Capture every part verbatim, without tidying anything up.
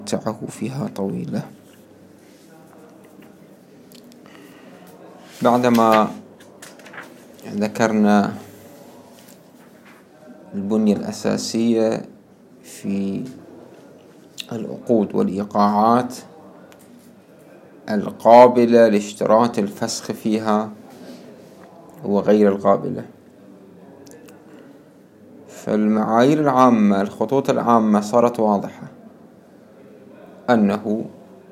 متعه فيها طويلة. بعدما ذكرنا البنية الأساسية في العقود والإيقاعات القابلة لاشتراط الفسخ فيها وغير القابلة، فالمعايير العامة الخطوط العامة صارت واضحة، أنه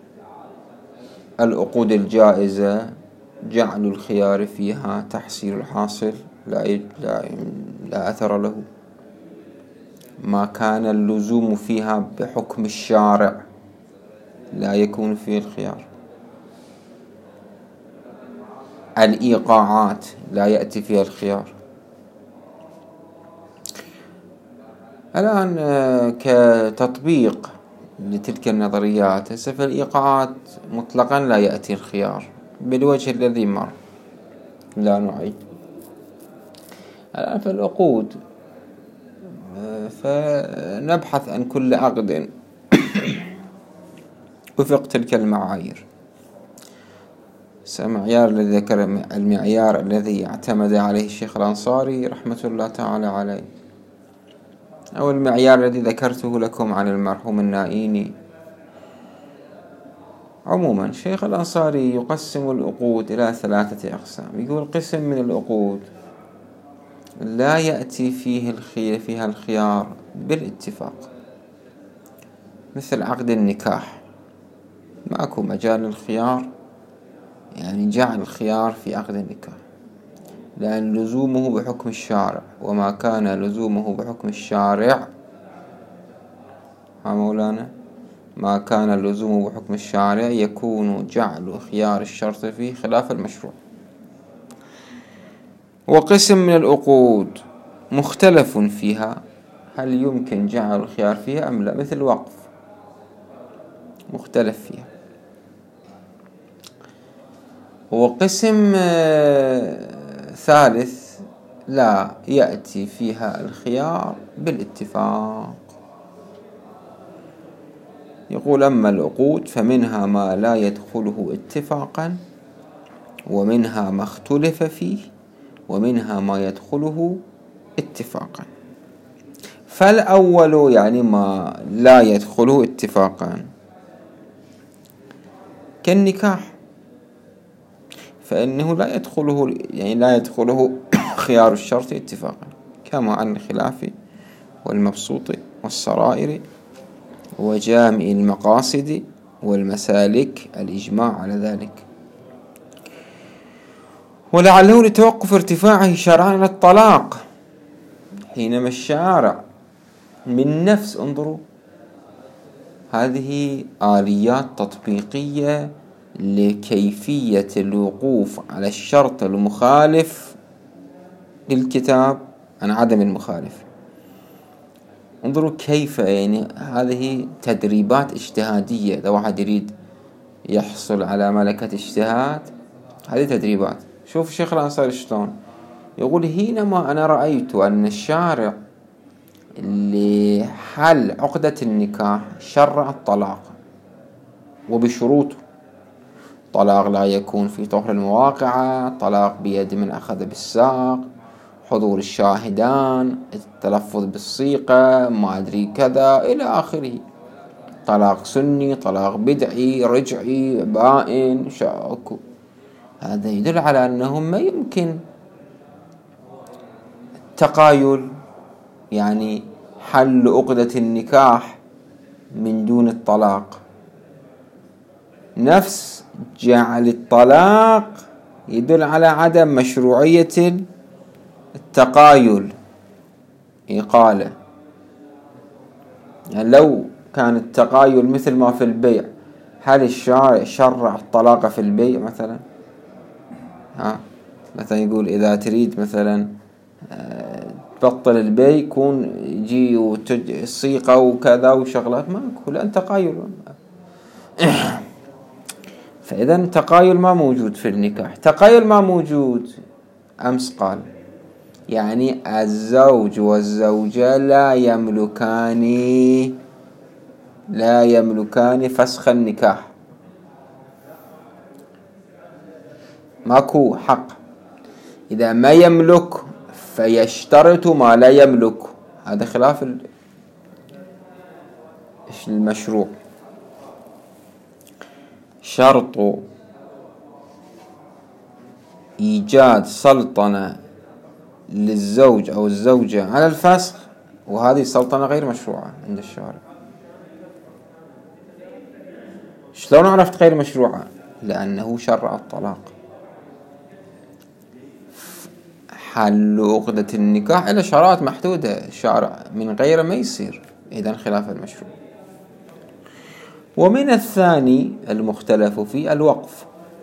العقود الجائزة جعل الخيار فيها تحصيل الحاصل لا, لا, لا أثر له، ما كان اللزوم فيها بحكم الشارع لا يكون فيه الخيار، الإيقاعات لا يأتي فيها الخيار. الآن كتطبيق لتلك النظريات، في الإيقاعات مطلقا لا يأتي الخيار بالوجه الذي مر، لا نعيد. الآن في العقود فنبحث عن كل عقد وفق تلك المعايير. المعيار الذي ذكر المعيار الذي اعتمد عليه الشيخ الأنصاري رحمة الله تعالى عليه، أو المعيار الذي ذكرته لكم عن المرحوم النائيني. عموما الشيخ الأنصاري يقسم العقود إلى ثلاثة أقسام. يقول قسم من العقود لا يأتي فيه الخيار فيها الخيار بالاتفاق، مثل عقد النكاح، ماكو مجال الخيار، يعني جعل الخيار في عقد النكاح لأن لزومه بحكم الشارع، وما كان لزومه بحكم الشارع ها مولانا ما كان لزومه بحكم الشارع يكون جعل خيار الشرط فيه خلاف المشروع. وقسم من العقود مختلف فيها هل يمكن جعل الخيار فيها أم لا، مثل الوقف مختلف فيها. وقسم ثالث لا يأتي فيها الخيار بالاتفاق. يقول أما العقود فمنها ما لا يدخله اتفاقا، ومنها ما اختلف فيه، ومنها ما يدخله اتفاقا. فالأول يعني ما لا يدخله اتفاقا كالنكاح، فإنه لا يدخله يعني لا يدخله خيار الشرط اتفاقا، كما عن الخلاف والمبسوط والسرائر وجامع المقاصد والمسالك الإجماع على ذلك. ولعله لتوقف ارتفاعه شرعا على الطلاق، حينما الشارع من نفس انظروا هذه آليات تطبيقية لكيفية الوقوف على الشرط المخالف للكتاب عن عدم المخالف. انظروا كيف يعني هذه تدريبات اجتهادية، إذا واحد يريد يحصل على ملكة اجتهاد هذه تدريبات. شوف الشيخ الأنصاري شلون يقول: حينما أنا رأيت أن الشارع لحل عقدة النكاح شرع الطلاق وبشروطه، طلاق لا يكون في طهر المواقعة، طلاق بيد من أخذ بالساق، حضور الشاهدان، التلفظ بالصيغة، ما أدري كذا إلى آخره، طلاق سني، طلاق بدعي، رجعي، بائن، شاكو. هذا يدل على أنه ما يمكن تقايل، يعني حل عقدة النكاح من دون الطلاق. نفس جعل الطلاق يدل على عدم مشروعية التقايل إقالة. يعني لو كان التقايل مثل ما في البيع، هل الشارع شرع الطلاق في البيع مثلا؟ ها مثلا يقول إذا تريد مثلا تبطل البيع يكون يجي وصيغة وكذا وشغلات، ماكو، لأن تقايل. فإذا تقايل ما موجود في النكاح. تقايل ما موجود أمس قال يعني الزوج والزوجة لا يملكان لا يملكان فسخ النكاح، ماكو حق. إذا ما يملك فيشترط ما لا يملك، هذا خلاف المشروع. شرط إيجاد سلطنة للزوج أو الزوجة على الفسخ، وهذه السلطنة غير مشروعة عند الشارع. شلون عرفت غير مشروعة؟ لأنه شرع الطلاق. حل عقدة النكاح إلى شرائط محدودة، الشارع من غيره ما يصير، إذن خلاف المشروع. ومن الثاني المختلف فيه الوقف.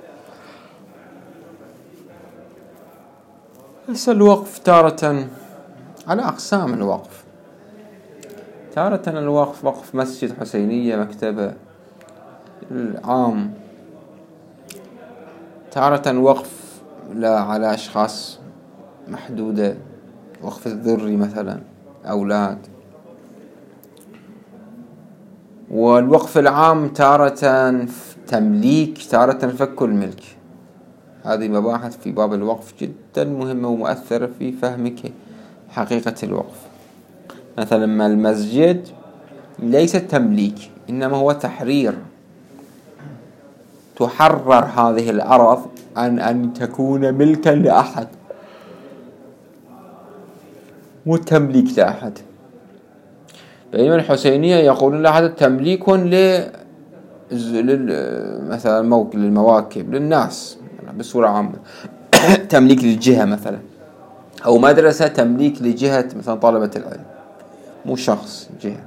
بس الوقف تارة على أقسام الوقف. تارة الوقف وقف مسجد، حسينية، مكتبة العام. تارة وقف لا على أشخاص محدودة، وقف الذري مثلا أولاد. والوقف العام تارة تمليك، تارة فك الملك. هذه مباحث في باب الوقف جدا مهمة ومؤثرة في فهمك حقيقة الوقف. مثلا ما المسجد ليس تمليك، إنما هو تحرير. تحرر هذه الأرض عن أن تكون ملكا لأحد، مو تمليك لأحد. بينما الحسينية يقولون لا، هذا تمليك ل مثلا موكل للمواكب للناس بصورة عامة. تمليك للجهة مثلا، أو مدرسة تمليك لجهة مثلا طلبة العلم، مو شخص، جهة.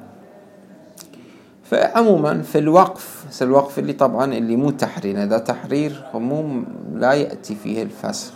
فعموما في الوقف، في الوقف اللي طبعا اللي مو تحرير، إذا تحرير مو لا يأتي فيه الفسخ.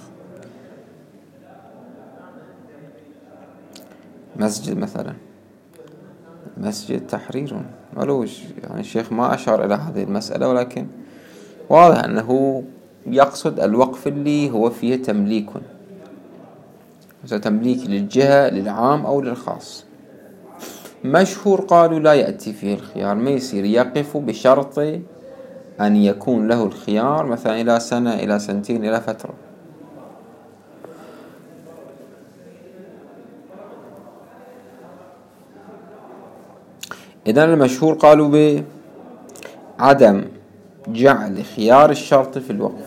مسجد مثلا، مسجد تحرير ملوش، يعني الشيخ ما أشار إلى هذه المسألة، ولكن واضح أنه يقصد الوقف اللي هو فيه تمليك، مثلا تمليك للجهة، للعام أو للخاص. مشهور قالوا لا يأتي فيه الخيار، ما يصير يقف بشرط أن يكون له الخيار مثلا إلى سنة، إلى سنتين، إلى فترة. إذن المشهور قالوا بعدم جعل خيار الشرط في الوقف.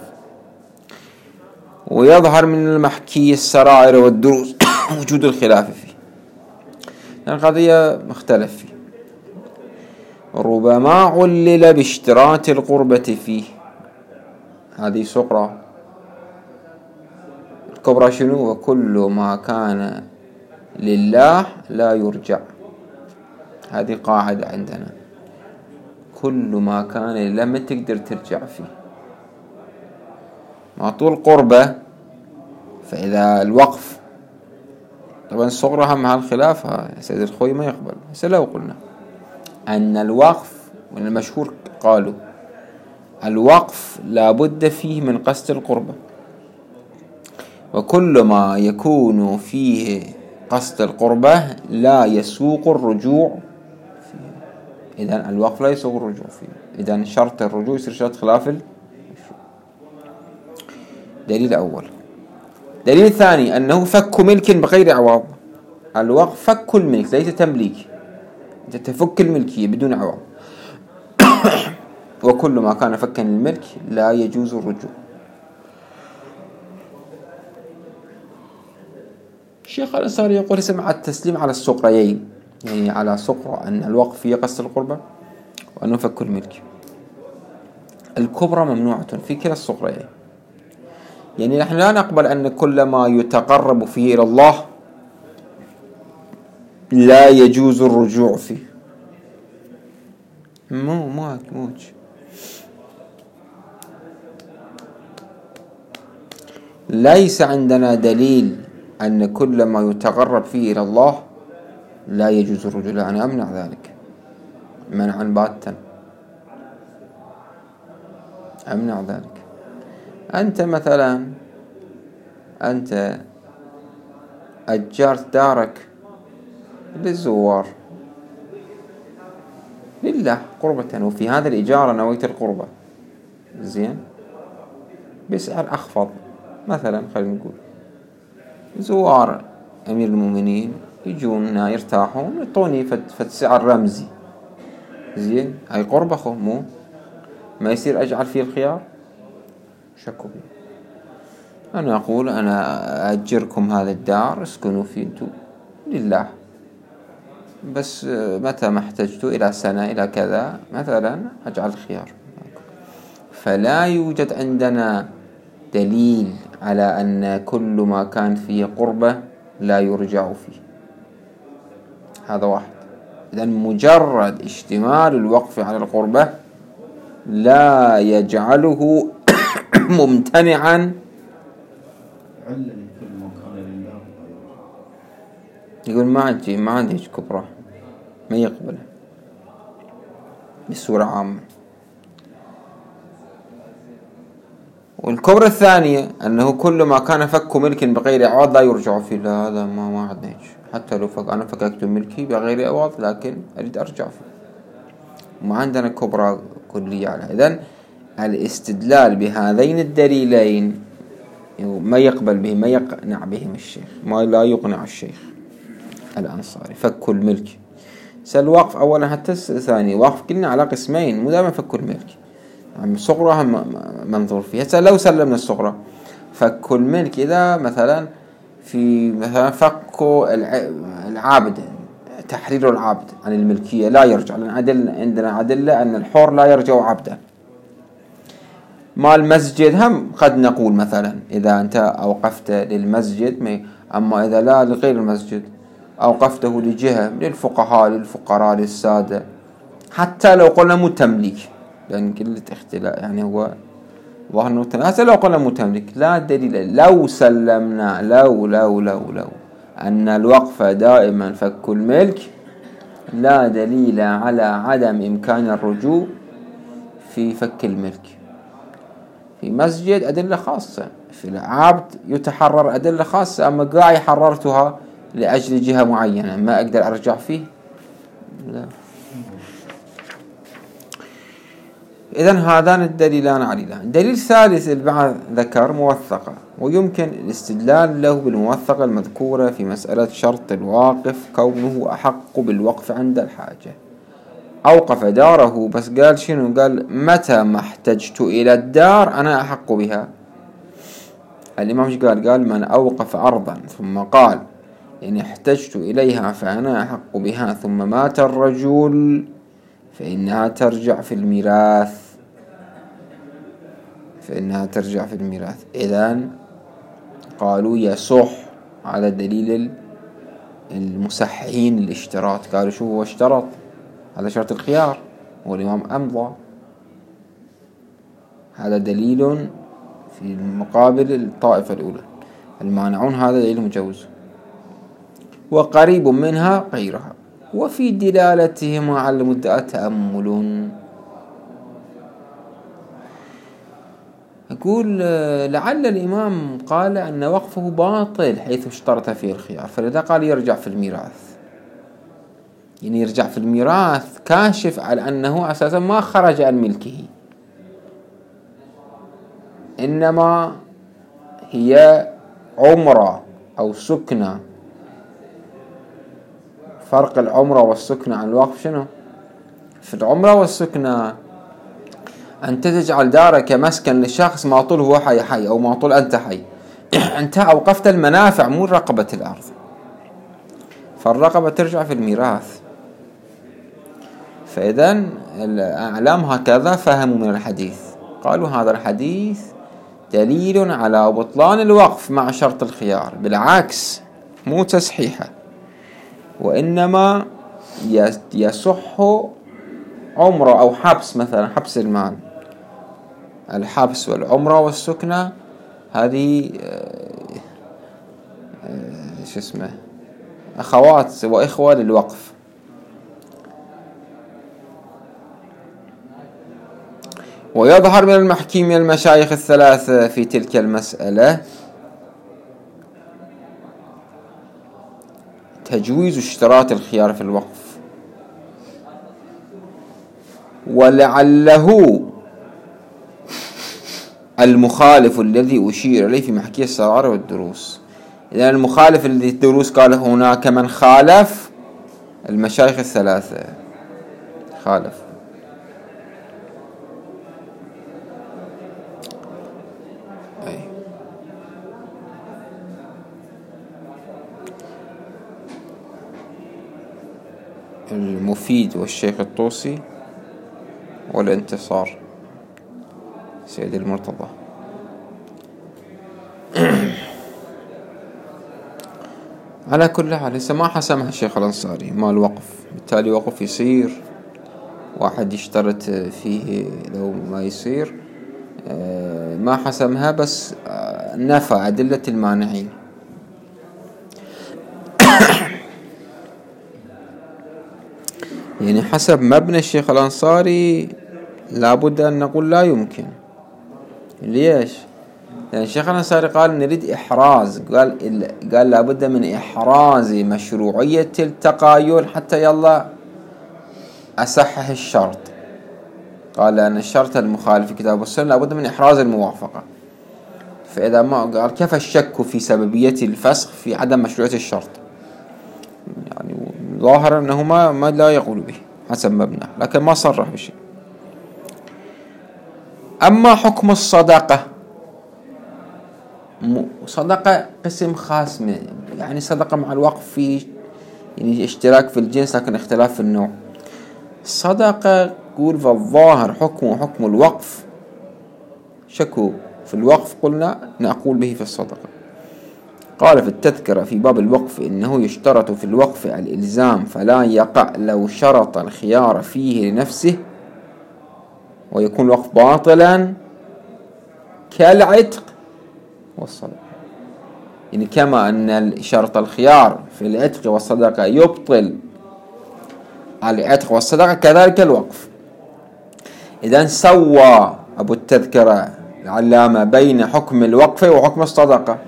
ويظهر من المحكي السرائر والدروس وجود الخلاف فيه، يعني القضية مختلف فيه. ربما علل باشتراط القربة فيه، هذه صغرى. الكبرى شنو؟ وكل ما كان لله لا يرجع. هذه قاعدة عندنا، كل ما كان لله ما تقدر ترجع فيه. ما طول قربة، فإذا الوقف طبعا الصغرى هم هالخلاف، سيد الخوي ما يقبل. بس لو قلنا أن الوقف، من المشهور قالوا الوقف لابد فيه من قصد القربة، وكل ما يكون فيه قصد القربة لا يسوق الرجوع فيه. إذن الوقف لا يسوق الرجوع فيه، إذن شرط الرجوع يصير شرط خلاف المشروع. دليل أول. دليل ثاني أنه فك ملك بغير عوض. الوقف فك الملك ليس تمليك، أنت تفك الملكية بدون عوض. وكل ما كان فكا للملك لا يجوز الرجوع. الشيخ الأنصاري يقول سمع التسليم على السقريين، يعني على سقرة أن الوقف فيه قصد القربة وأنه فك الملك. الكبرى ممنوعة في كلا السقريين، يعني نحن لا نقبل أن كل ما يتقرب فيه إلى الله لا يجوز الرجوع فيه. مو مو موج. ليس عندنا دليل أن كل ما يتقرب فيه إلى الله لا يجوز الرجوع. أنا أمنع ذلك منعا باتا، أمنع ذلك. أنت مثلا أنت أجرت دارك للزوار، لله قربة، وفي هذا الإيجار نويت القربة زين بسعر أخفض. مثلا خلينا نقول زوار أمير المؤمنين يجون يرتاحون يعطوني فد سعر رمزي زين، هاي قربة خو مو ما يصير أجعل فيه الخيار. شكو بي أنا أقول أنا أجركم هذا الدار اسكنوا فيه انتو لله، بس متى ما احتجتوا إلى سنة إلى كذا مثلا أجعل الخيار. فلا يوجد عندنا دليل على أن كل ما كان فيه قربة لا يرجع فيه. هذا واحد. إذن مجرد اشتمال الوقف على القربة لا يجعله ممتنعا. يقول ما عندي ما عندي كبرى ما يقبله بصورة عامة. والكبرى الثانية أنه كل ما كان فك ملك بغير عوض لا يرجع فيه. لا هذا ما ما عندنا هيك. حتى لو فك أنا فككت ملكي بغير عوض لكن أريد أرجع فيه، ما عندنا كبرى كلية على. إذن الاستدلال بهذين الدليلين ما يقبل به ما يقنع بهم الشيخ، ما لا يقنع الشيخ الأنصاري. فك الملك سالوقف أولا حتى ثاني وقف قلنا على قسمين، مو دائما فك الملك يعني صغرى منظور فيها. هسه لو سلمنا الصغرى فك الملك إذا مثلا في مثلا فك العابد تحرير العبد عن الملكية لا يرجع، لأن عدل عندنا عدلة أن الحر لا يرجع عبدا. مال المسجد هم قد نقول مثلا إذا أنت أوقفت للمسجد، أما إذا لا لغير المسجد أوقفته لجهة للفقهاء للفقراء للسادة حتى لو قلنا متملك، لأن قلة اختلاف يعني هو ظهر متملك. حتى لو قلنا متملك لا دليل. لو سلمنا لو لو لو لو أن الوقف دائما فك الملك لا دليل على عدم إمكان الرجوع في فك الملك. في مسجد أدلة خاصة، في العبد يتحرر أدلة خاصة، أما قاعي حررتها لأجل جهة معينة ما أقدر أرجع فيه لا. إذن هذان الدليلان عليلان. الدليل الثالث البعض ذكر موثقة، ويمكن الاستدلال له بالموثقة المذكورة في مسألة شرط الواقف كونه أحق بالوقف عند الحاجة. أوقف داره بس قال شنو؟ قال متى ما احتجت إلى الدار أنا أحق بها. الإمام مش قال قال من أوقف أرضا ثم قال إن احتجت إليها فأنا أحق بها ثم مات الرجل فإنها ترجع في الميراث فإنها ترجع في الميراث. إذن قالوا يصح على دليل المصححين الاشتراط. قالوا شو هو اشترط؟ هذا شرط الخيار والإمام أمضى. هذا دليل في المقابل الطائفة الأولى. المانعون هذا دليل مجوز، وقريب منها غيرها، وفي دلالتهما على المدعى تأمل. أقول لعل الإمام قال أن وقفه باطل حيث اشترط فيه الخيار، فلذا قال يرجع في الميراث. يعني يرجع في الميراث كاشف على أنه أساسا ما خرج عن ملكه، إنما هي عمرة أو سكنة. فرق العمرة والسكنة عن الوقف شنو؟ في العمرة والسكنة أنت تجعل دارك مسكن لشخص ما طول هو حي حي أو ما طول أنت حي. أنت أوقفت المنافع مو رقبة الأرض، فالرقبة ترجع في الميراث. فإذن الأعلام هكذا فهموا من الحديث، قالوا هذا الحديث دليل على بطلان الوقف مع شرط الخيار، بالعكس مو تصحيحه، وإنما يصح عمره أو حبس، مثلا حبس المال. الحبس والعمرة والسكنة هذه شو اسمه أخوات وإخوة للوقف. ويظهر من المحكي من المشايخ الثلاثة في تلك المسألة تجويز اشتراط الخيار في الوقف، ولعله المخالف الذي أشير إليه في محكي السرار والدروس. إذن المخالف الذي الدروس قال هناك من خالف المشايخ الثلاثة، خالف. أي. المفيد والشيخ الطوسي والانتصار سيد المرتضى. على كل حال لسه ما حسمها الشيخ الأنصاري ما الوقف، بالتالي وقف يصير واحد يشترط فيه لو ما يصير ما حسمها، بس نفى أدلة المانعين. يعني حسب مبنى الشيخ الأنصاري لابد أن نقول لا يمكن. ليش؟ لأن الشيخ الأنصاري قال نريد إحراز، قال قال لابد من إحراز مشروعية التقايل حتى يلا أصحح الشرط. قال أن الشرط المخالف في كتاب السنة لابد من إحراز الموافقة. فإذا ما قال كيف الشك في سببية الفسخ في عدم مشروعية الشرط؟ يعني ظاهر أنه ما, ما لا يقول به حسب مبنى، لكن ما صرح بشيء. أما حكم الصدقة، صدقة قسم خاص من يعني صدقة مع الوقف في يعني اشتراك في الجنس لكن اختلاف في النوع. صدقة يقول فالظاهر حكمه حكم الوقف، شكوا في الوقف قلنا نقول به في الصدقة. قال في التذكرة في باب الوقف إنه يشترط في الوقف الإلزام فلا يقع لو شرط الخيار فيه لنفسه ويكون الوقف باطلا كالعتق والصدقة. يعني كما أن شرط الخيار في العتق والصدقة يبطل العتق والصدقة كذلك الوقف. إذن سوى أبو التذكرة العلامة بين حكم الوقف وحكم الصدقة،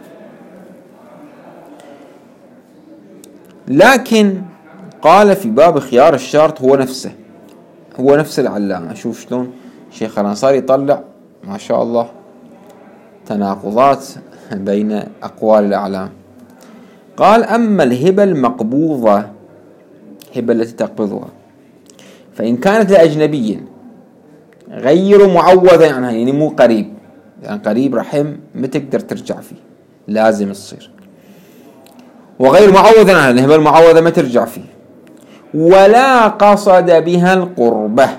لكن قال في باب خيار الشرط هو نفسه هو نفس العلامة. شوف شلون شيخ الأنصاري يطلع ما شاء الله تناقضات بين أقوال الأعلام. قال أما الهبة المقبوضة، هبة التي تقبضها، فإن كانت لأجنبي غير معوضة عنها، يعني مو قريب، يعني قريب رحم ما تقدر ترجع فيه لازم تصير، وغير معوض عنها الهبة المعوضة ما ترجع فيه، ولا قصد بها القربة.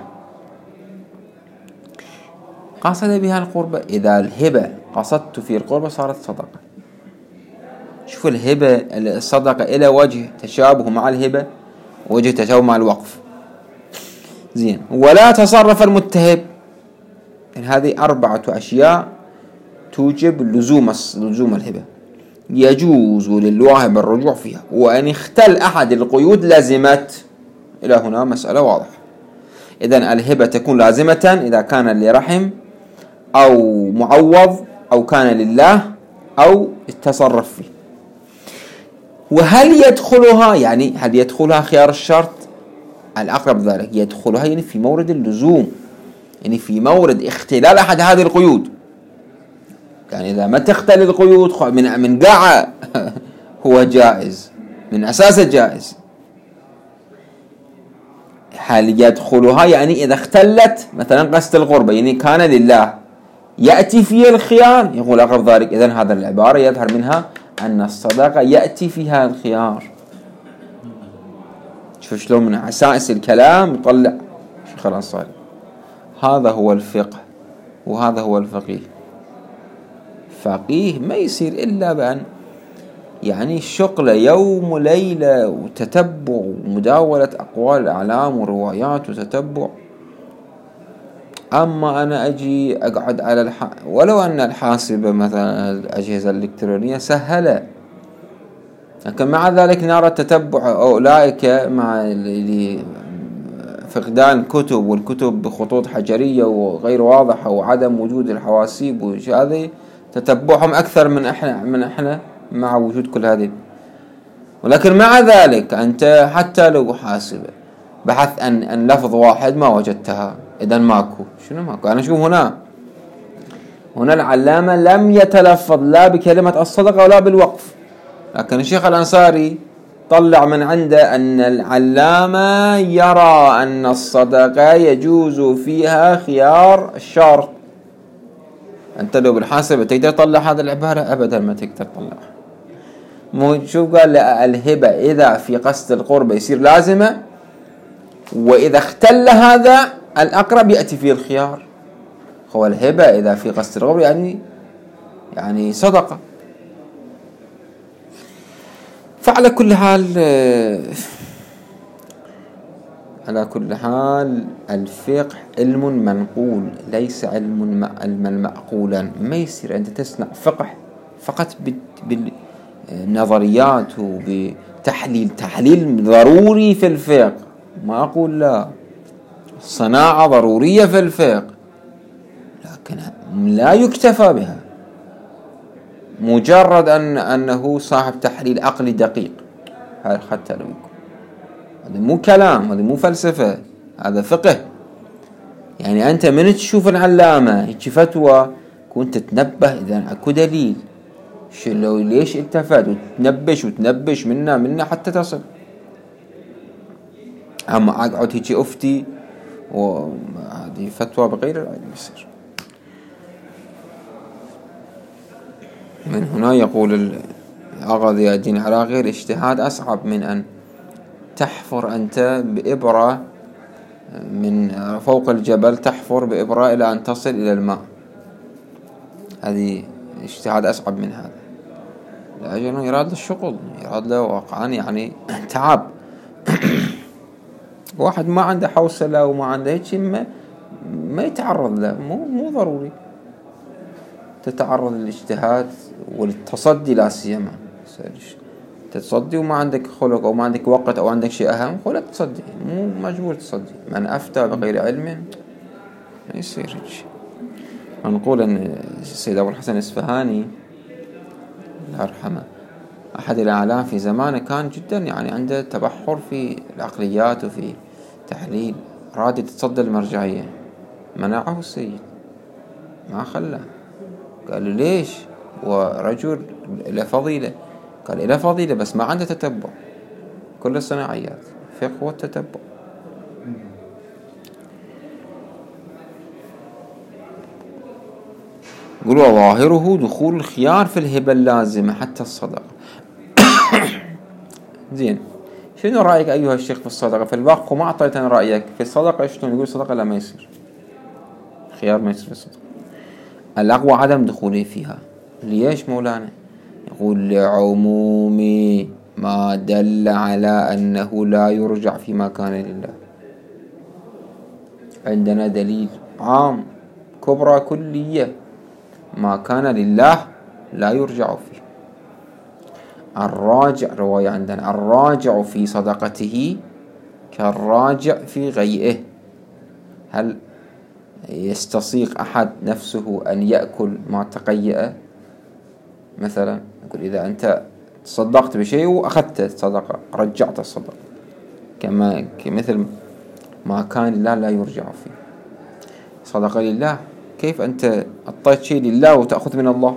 قصد بها القربة، إذا الهبة قصدت في القربة صارت صدقة. شوف الهبة الصدقة إلى وجه تشابه مع الهبة وجه تشابه مع الوقف. زين. ولا تصرف المتهب، يعني هذه أربعة أشياء توجب لزوم لزوم الهبة. يجوز للواهب الرجوع فيها، وأن اختل أحد القيود لازمت. إلى هنا مسألة واضحة. إذن الهبة تكون لازمة إذا كان لرحم أو معوض أو كان لله أو التصرف فيه. وهل يدخلها، يعني هل يدخلها خيار الشرط؟ الأقرب ذلك يدخلها يعني في مورد اللزوم، يعني في مورد اختلال أحد هذه القيود. يعني إذا ما تختل القيود من من قاعة هو جائز، من أساسه جائز. هل يدخلها يعني إذا اختلت مثلا قصد القربة، يعني كان لله يأتي فيه الخيار، يقول أقرب ذلك. إذن هذا العبارة يظهر منها أن الصدقة يأتي فيها الخيار. شوف شلون من عسائس الكلام يطلع شيخ الأنصاري. هذا هو الفقه وهذا هو الفقيه. فقيه ما يصير إلا بأن يعني شغلة يوم وليلة وتتبع ومداولة أقوال الأعلام وروايات وتتبع. أما أنا أجي أقعد على الح... ولو أن الحاسبة مثلا الأجهزة الإلكترونية سهلة، لكن مع ذلك نرى التتبع أولئك مع اللي فقدان كتب والكتب بخطوط حجرية وغير واضحة وعدم وجود الحواسيب وهذه تتبعهم أكثر من إحنا من إحنا مع وجود كل هذه. ولكن مع ذلك أنت حتى لو حاسبة بحث عن عن لفظ واحد ما وجدتها، إذا ماكو. شنو ماكو؟ أنا أشوف هنا هنا العلامة لم يتلفظ لا بكلمة الصدقة ولا بالوقف، لكن الشيخ الأنصاري طلع من عنده أن العلامة يرى أن الصدقة يجوز فيها خيار الشرط. أنت لو بالحاسبة تقدر تطلع هذه العبارة؟ أبدا ما تقدر تطلعها. مو شوف قال الهبة إذا في قصد القرب يصير لازمة، وإذا اختل هذا الأقرب يأتي فيه الخيار. هو الهبة إذا في قصد القرب يعني يعني صدقة. فعلى كل حال على كل حال الفقه علم منقول ليس علم علما معقولا. ما يصير أنت تصنع فقه فقط بالنظريات وبتحليل. تحليل ضروري في الفقه، ما أقول لا، صناعة ضرورية في الفقه، لكن لا يكتفى بها مجرد أن أنه صاحب تحليل عقلي دقيق. هذا حتى لو يكون هذا مو كلام، هذا مو فلسفة، هذا فقه. يعني أنت من تشوف العلامة هيك فتوى كنت تتنبه إذا أكو دليل، شلو ليش التفت وتنبش وتنبش منا منا حتى تصل. أما أقعد هيك أفتي وهذه فتوى بغير العلم يصير. من هنا يقول الآغا ضياء الدين العراقي الاجتهاد أصعب من أن تحفر أنت بإبرة من فوق الجبل، تحفر بإبرة إلى أن تصل إلى الماء. هذه اجتهاد أصعب من هذا، لأنه يراد له الشغل، يراد له واقعا يعني تعب. واحد ما عنده حوصلة وما عنده هيك ما, ما يتعرض له. مو مو ضروري تتعرض للاجتهاد والتصدي، لا سيما تتصدي وما عندك خلق أو ما عندك وقت أو عندك شيء أهم، خلق تصدي، مو مجبور تصدي. من أفتى بغير علم ما يصير هيك. نقول أن السيد أبو الحسن الإسفهاني الله يرحمه أحد الأعلام في زمانه كان جدا يعني عنده تبحر في العقليات وفي تحليل، راد يتصدى المرجعية، منعه السيد ما خلاه. قال له ليش؟ ورجل له فضيلة. قال له فضيلة بس ما عنده تتبع. كل الصناعيات فقه والتتبع. يقولوا ظاهره دخول الخيار في الهبة اللازمة حتى الصدقة. زين، شنو رأيك أيها الشيخ في الصدقة؟ في الوقف وما أعطيتنا رأيك في الصدقة. شلون يقول الصدقة لا ما يصير خيار، ما يصير في الصدقة. الأقوى عدم دخوله فيها. ليش مولانا؟ يقول لعموم ما دل على أنه لا يرجع فيما كان لله. عندنا دليل عام كبرى كلية، ما كان لله لا يرجع فيه. الراجع رواية عندنا الراجع في صدقته كالراجع في غيئه. هل يستصيغ أحد نفسه أن يأكل ما تقيأ؟ مثلا نقول إذا أنت تصدقت بشيء وأخذت الصدقة رجعت الصدقة، كما كمثل ما كان لله لا يرجع فيه. صدقة لله، كيف أنت أعطيت شيء لله وتأخذ من الله؟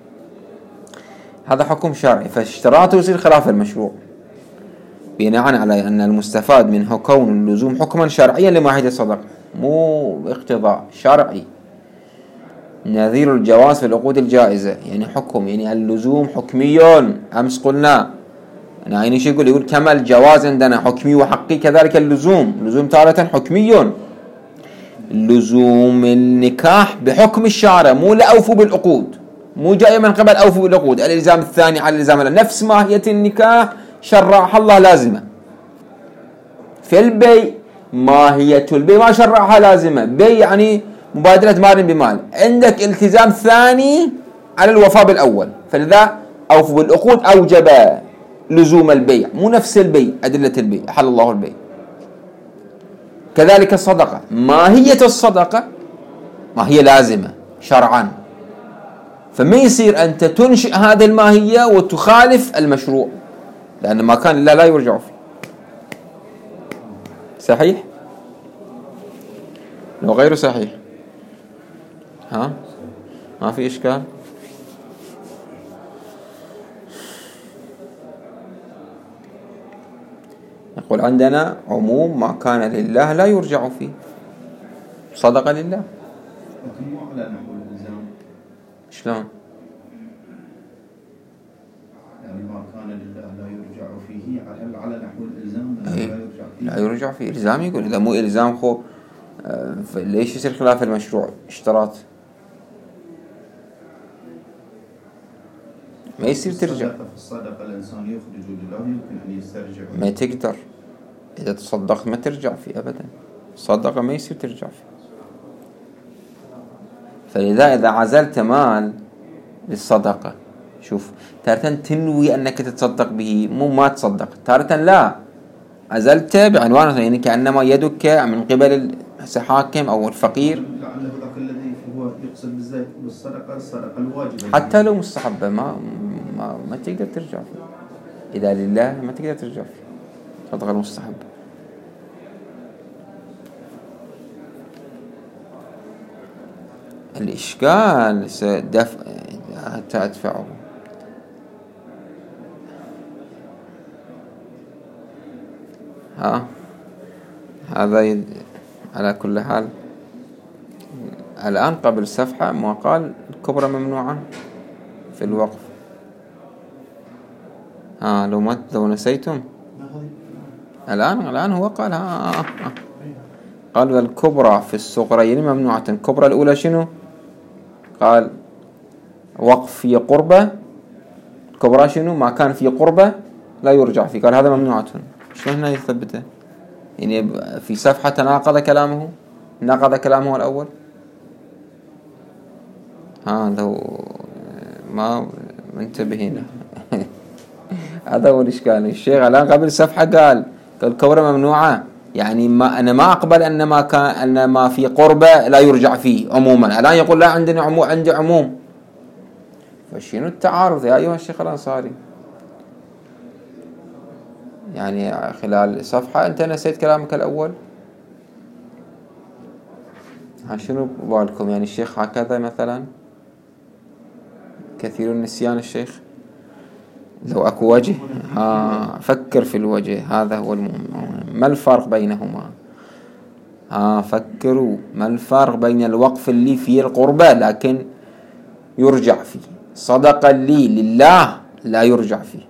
هذا حكم شرعي، فاشتراطه يصير خلاف المشروع بناء على أن المستفاد منه كون اللزوم حكما شرعيا لماهية الصدقة، مو اقتضاء شرعي. نظير الجواز في العقود الجائزة، يعني حكم، يعني اللزوم حكمي. أمس قلنا يعني شو يقول؟ يقول كما الجواز عندنا حكمي وحقي كذلك اللزوم. اللزوم تارة حكمي، لزوم النكاح بحكم الشارع، مو لأوفوا بالعقود، مو جاي من قبل أوفوا بالعقود. الإلزام الثاني على الإلزام الأول. نفس ماهية النكاح شرعها الله لازمة. في البيع ماهية البيع ما شرعها لازمة. بيع يعني مبادلة مال بمال، عندك التزام ثاني على الوفاء بالأول، فلذا أوفوا بالعقود أوجب لزوم البيع، مو نفس البيع. أدلة البيع حل الله البيع. كذلك الصدقة، ماهية الصدقة ما هي لازمة شرعا، فما يصير أنت تنشئ هذه الماهية وتخالف المشروع، لأن ما كان لا لا يرجع فيه. صحيح لو غير صحيح ها ما في إشكال. يقول عندنا عموم ما كان لله لا يرجع فيه، صدق لله. لكن مو على نحو الإلزام. شلون؟ يعني ما كان لله لا يرجع فيه على على نحو الإلزام لا أي. يرجع فيه. لا يرجع فيه إلزام. يقول إذا مو إلزام خو آه ليش يصير خلاف المشروع اشتراط؟ ما يصير ترجع. في الصدقة الإنسان يخرج لله يمكن أن يسترجع. ما تقدر إذا تصدقت ما ترجع فيه أبدا. الصدقة ما يصير ترجع فيه. فلذا إذا عزلت مال للصدقة، شوف تارة تنوي أنك تتصدق به مو ما تصدق، تارة لا عزلته بعنوان يعني كأنما يدك من قبل الحاكم أو الفقير. لعله ذاك الذي هو يقصد بالزيت بالصدقة الصدقة الواجبة حتى لو مستحبة ما ما ما تقدر ترجع فيه. إذا لله ما تقدر ترجع فيه صدقة المستحبة. الإشكال دفع تدفعه. ها هذا يد... على كل حال الآن قبل الصفحة ما قال الكبرى ممنوعة في الوقف. ها لو ما لو نسيتم الآن الآن هو قال ها, ها, ها. قال والكبرى في الصغرين ممنوعة. الكبرى الأولى شنو؟ قال وقف في قربة. الكبرى شنو؟ ما كان في قربة لا يرجع فيه. قال هذا ممنوعة. شلون هنا يثبته؟ يعني في صفحة تناقض كلامه، ناقض كلامه الأول. ها لو ما منتبهين هذا هو الإشكال. الشيخ الآن قبل الصفحة قال الكبرى ممنوعة، يعني ما أنا ما أقبل أن ما كان أن ما في قربة لا يرجع فيه عموما. الآن يقول لا عندنا عموم عندي عموم. فشنو التعارض يا أيها الشيخ الأنصاري؟ يعني خلال صفحة أنت نسيت كلامك الأول. ها شنو بالكم يعني الشيخ هكذا مثلا كثير النسيان الشيخ. لو أكو وجه ها فكر في الوجه، هذا هو المهم. ما الفرق بينهما؟ ها فكروا ما الفرق بين الوقف اللي فيه القربة لكن يرجع فيه، صدقة اللي لله لا يرجع فيه.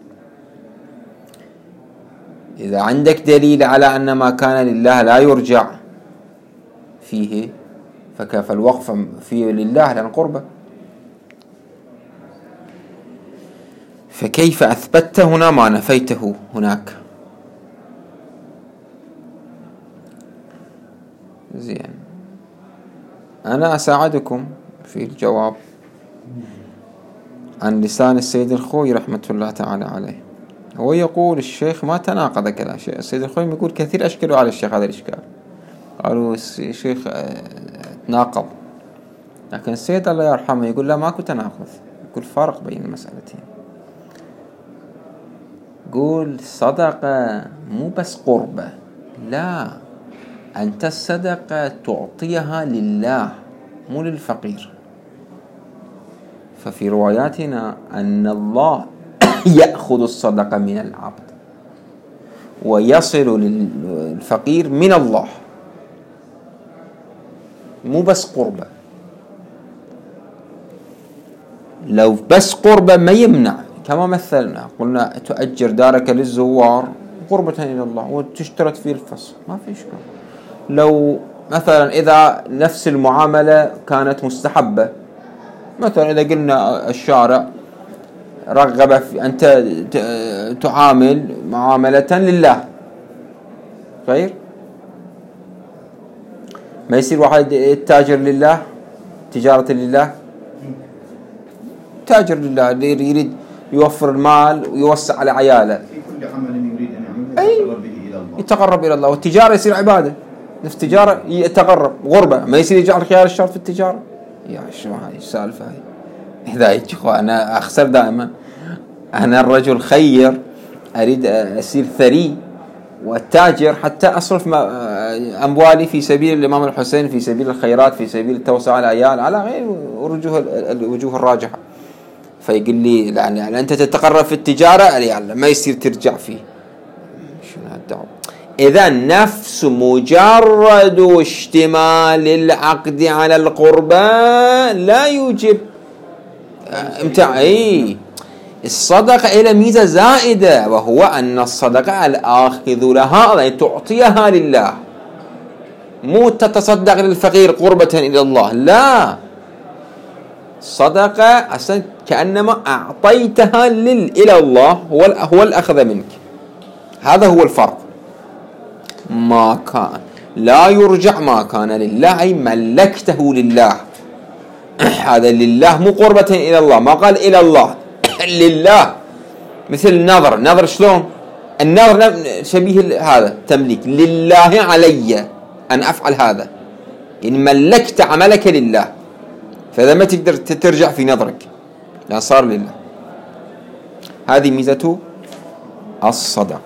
إذا عندك دليل على أن ما كان لله لا يرجع فيه فكيف الوقف فيه لله لأن قربة؟ فكيف أثبت هنا ما نفيته هناك؟ زين أنا أساعدكم في الجواب عن لسان السيد الخوي رحمة الله تعالى عليه. هو يقول الشيخ ما تناقض كلام السيد الخوي، يقول كثير أشكلوا على الشيخ هذا الإشكال، قالوا الشيخ تناقض، لكن السيد الله يرحمه يقول لا ماكو تناقض، يقول فرق بين المسألتين. قول صدقة مو بس قربة، لا أنت الصدقة تعطيها لله مو للفقير. ففي رواياتنا أن الله يأخذ الصدقة من العبد ويصل للفقير من الله، مو بس قربة. لو بس قربة ما يمنع، كما مثلنا قلنا تؤجر دارك للزوار قربة إلى الله وتشترط فيه الفصل ما في إشكال. لو مثلا إذا نفس المعاملة كانت مستحبة، مثلا إذا قلنا الشارع رغب في أنت تعامل معاملة لله خير، ما يصير واحد يتاجر لله تجارة لله، تاجر لله يريد يوفر المال ويوسع على عياله في كل عمل يريد أن يعمله يتقرب به إلى الله، يتقرب إلى الله. والتجارة يصير عبادة، نفس التجارة يتقرب غربة، ما يصير يجعل خيار الشر في التجارة. يا شو هاي السالفة هاي؟ إذا يجي أنا أخسر دائما، أنا الرجل خير أريد أصير ثري والتاجر حتى أصرف أموالي في سبيل الإمام الحسين، في سبيل الخيرات، في سبيل التوسع على العيال، على غير وجوه الوجوه الراجحة. فيقول لي لأن يعني أنت تتقرب في التجارة يعني ما يصير ترجع فيه. شنو هالدعوة؟ إذا نفس مجرد اشتمال العقد على القربة لا يوجب امتع. اي الصدقة إلى ميزة زائدة، وهو أن الصدقة الآخذ لها يعني تعطيها لله، مو تتصدق للفقير قربة إلى الله، لا، صدقة أصلا كأنما أعطيتها لل إلى الله، هو هو الأخذ منك. هذا هو الفرق. ما كان لا يرجع ما كان لله أي ملكته لله. هذا لله مو قربة إلى الله، ما قال إلى الله لله. مثل النظر، النظر شلون؟ النظر شبيه هذا تمليك لله علي أن أفعل هذا، يعني ملكت عملك لله، فإذا ما تقدر ترجع في نظرك لا صار لله. هذه ميزة الصدقة.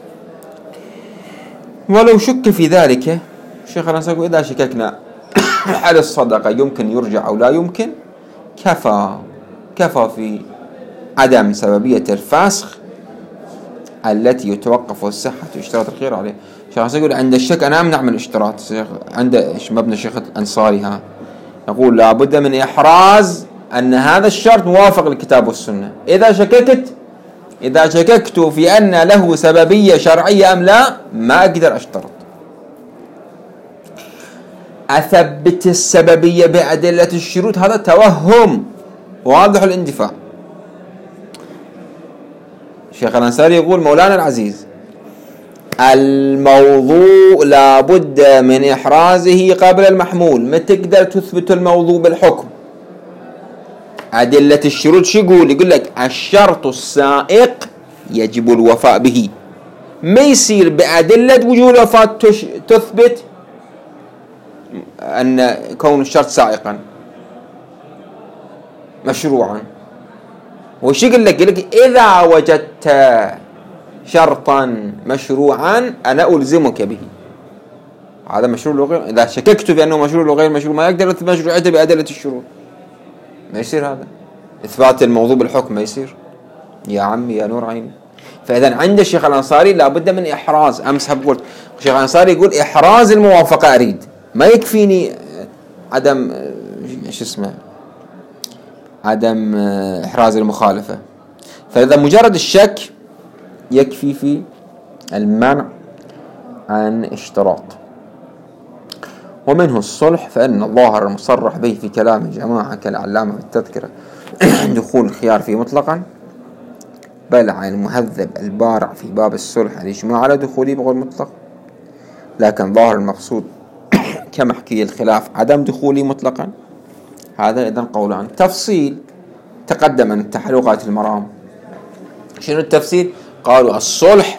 ولو شك في ذلك الشيخ الأنصاري يقول إذا شككنا هل الصدقة يمكن يرجع أو لا يمكن، كفى كفى في عدم سببية الفسخ التي يتوقف الصحة اشتراط الخير عليه. الشيخ الأنصاري يقول عند الشك أنا أمنع من الاشتراط. عند مبنى الشيخ الأنصاري ها يقول لابد من إحراز أن هذا الشرط موافق للكتاب والسنة. إذا شككت إذا شككت في أن له سببية شرعية أم لا ما أقدر أشترط. أثبت السببية بأدلة الشروط هذا توهم واضح الاندفاع. الشيخ الأنصاري يقول مولانا العزيز الموضوع لابد من إحرازه قبل المحمول. ما تقدر تثبت الموضوع بالحكم. أدلة الشروط شو يقول؟ يقول لك الشرط السائق يجب الوفاء به. ما يصير بأدلة وجوب الوفاء تثبت أن كون الشرط سائقا مشروعا. وش يقول لك؟ يقول لك إذا وجدت شرطا مشروعا أنا ألزمك به. هذا مشروع وغير. إذا شككت في أنه مشروع وغير مشروع ما يقدر يثبت مشروعيته بأدلة الشروط. ما يصير هذا إثبات الموضوع بالحكم، ما يصير يا عمي يا نور عيني. فإذا عند الشيخ الأنصاري لابد من إحراز. أمس قلت الشيخ الأنصاري يقول إحراز الموافقة أريد، ما يكفيني عدم إيش اسمه عدم إحراز المخالفة. فإذا مجرد الشك يكفي في المنع عن اشتراط. ومنه الصلح، فإن الظاهر المصرح به في كلام جماعة كالعلامة في التذكرة دخول الخيار فيه مطلقا، بل عن المهذب البارع في باب الصلح الإجماع على دخوله بغير مطلق. لكن ظاهر المقصود كما حكي الخلاف عدم دخوله مطلقا. هذا إذن قولان. تفصيل تقدم عن تحلقات المرام. شنو التفسير؟ قالوا الصلح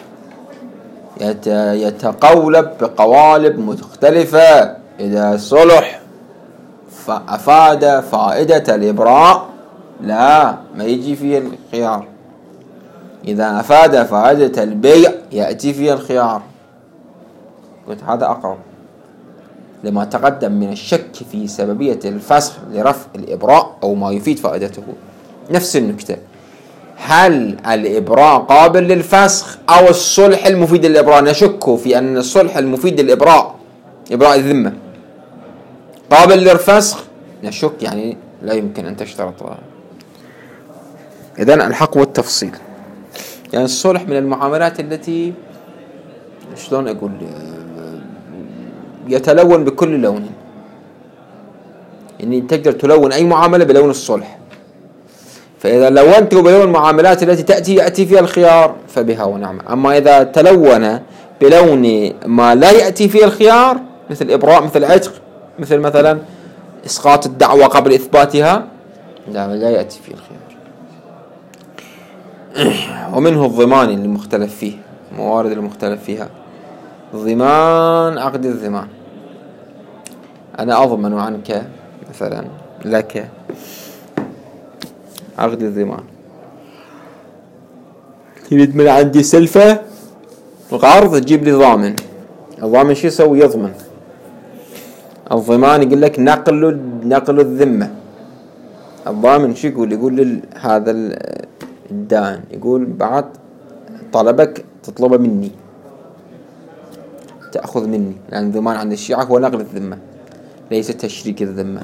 يتقولب بقوالب مختلفة. إذا صلح فأفاد فائدة الإبراء لا ما يجي فيه الخيار. إذا أفاد فائدة البيع يأتي فيه الخيار. قلت هذا أقرب لما تقدم من الشك في سببية الفسخ لرفع الإبراء أو ما يفيد فائدته. نفس النكتة، هل الإبراء قابل للفسخ أو الصلح المفيد للإبراء؟ نشك في أن الصلح المفيد للإبراء إبراء الذمة قابل للفسخ، نشك يعني لا يمكن أن تشترط. إذن الحق والتفصيل. يعني الصلح من المعاملات التي شلون أقول يتلون بكل لون. يعني تقدر تلون أي معاملة بلون الصلح. فإذا لونت بلون المعاملات التي تأتي يأتي فيها الخيار فبها ونعم. أما إذا تلون بلون ما لا يأتي فيه الخيار مثل إبراء، مثل عتق، مثل مثلا إسقاط الدعوة قبل إثباتها، لا لا يأتي فيه الخيار. ومنه الضمان المختلف فيه، موارد المختلف فيها. ضمان عقد الضمان، أنا أضمن عنك مثلا لك عقد الضمان. تريد من عندي سلفة القرض تجيب لي ضامن. الضامن شو يسوي؟ يضمن. الضمان يقول لك نقل نقل الذمة. الضامن شو يقول؟ يقول هذا الدائن يقول بعد طلبك تطلبه مني، تأخذ مني، لأن الضمان عند الشيعة هو نقل الذمة ليس تشريك الذمة.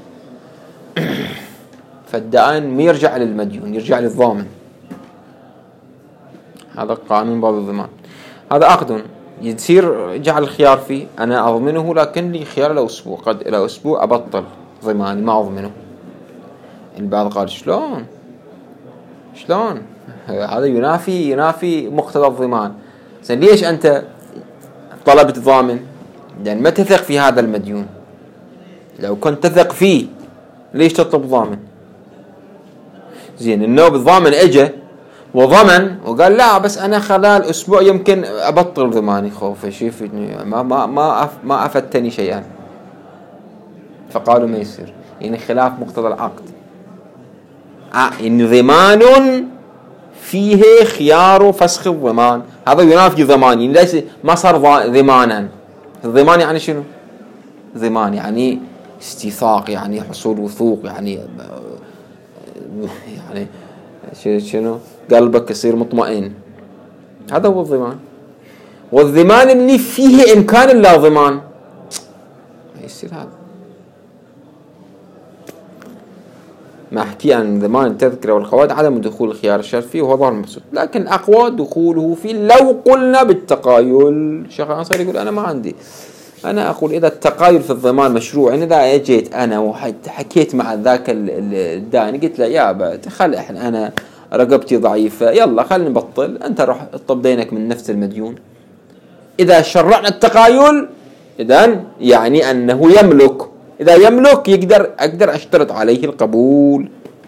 فالدائن ما يرجع للمديون، يرجع للضامن. هذا قانون باب الضمان. هذا عقد يصير جعل الخيار فيه، أنا أضمنه لكن لي خيار لو أسبوع، قد إلى أسبوع أبطل ضماني ما أضمنه. البعض قال شلون شلون هذا ينافي ينافي مقتضى الضمان. زين ليش أنت طلبت ضامن؟ لأن ما تثق في هذا المديون. لو كنت تثق فيه ليش تطلب ضامن؟ زين النوب الضامن اجى وضمن وقال لا بس انا خلال اسبوع يمكن ابطل ضماني خوفه شوف ما ما ما أف ما افدتني شيئا، فقالوا ما يصير، يعني خلاف مقتضى العقد. آه ان ضمان فيه خيار فسخ الضمان، هذا ينافي ضماني، ليس ما صار ضمانا. الضمان يعني شنو؟ ضمان يعني استيثاق، يعني حصول وثوق، يعني يعني شنو قلبك يصير مطمئن، هذا هو الضمان. والضمان اللي فيه إمكان لا ضمان ما يصير. هذا ما أحكي عن ضمان التذكرة والخواد عدم دخول الخيار الشرط فيه وهو ظاهر المقصود، لكن أقوى دخوله فيه لو قلنا بالتقايل. الشيخ الأنصاري يقول أنا ما عندي، أنا أقول إذا التقايل في الضمان مشروع، إن إذا أجيت أنا وحكيت مع ذاك الداني قلت له يا خل إحنا أنا رقبتي ضعيفة يلا خلينا نبطل، أنت روح اطلب دينك من نفس المديون. إذا شرعنا التقايل إذن يعني أنه يملك، إذا يملك يقدر أقدر أشترط عليه القبول،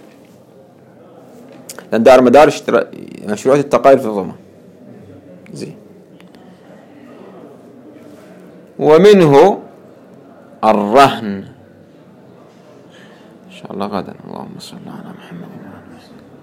لأن دار مدار مشروعية التقايل في الضمان. زين. ومنه الرهن إن شاء الله غدا. اللهم صل على محمد وعلى آله وصحبه.